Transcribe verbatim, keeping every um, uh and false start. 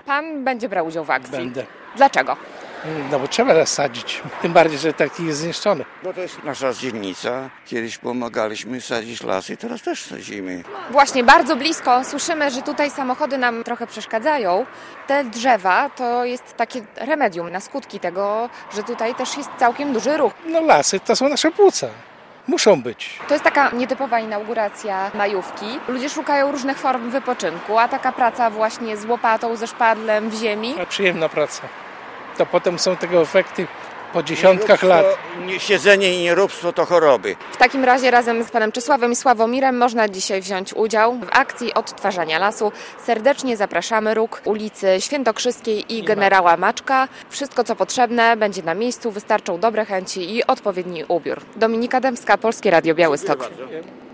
Pan będzie brał udział w akcji? Będę. Dlaczego? No bo trzeba raz sadzić, tym bardziej, że taki jest zniszczony. No to jest nasza dzielnica. Kiedyś pomagaliśmy sadzić lasy, teraz też sadzimy. Właśnie, bardzo blisko. Słyszymy, że tutaj samochody nam trochę przeszkadzają. Te drzewa to jest takie remedium na skutki tego, że tutaj też jest całkiem duży ruch. No lasy to są nasze płuca. Muszą być. To jest taka nietypowa inauguracja majówki. Ludzie szukają różnych form wypoczynku, a taka praca właśnie z łopatą, ze szpadlem w ziemi. A przyjemna praca. To potem są tego efekty po dziesiątkach lat. Nie, siedzenie i nieróbstwo to choroby. W takim razie razem z panem Czesławem i Sławomirem można dzisiaj wziąć udział w akcji odtwarzania lasu. Serdecznie zapraszamy. Róg ulicy Świętokrzyskiej i Generała Maczka. Wszystko co potrzebne będzie na miejscu, wystarczą dobre chęci i odpowiedni ubiór. Dominika Dębska, Polskie Radio Białystok.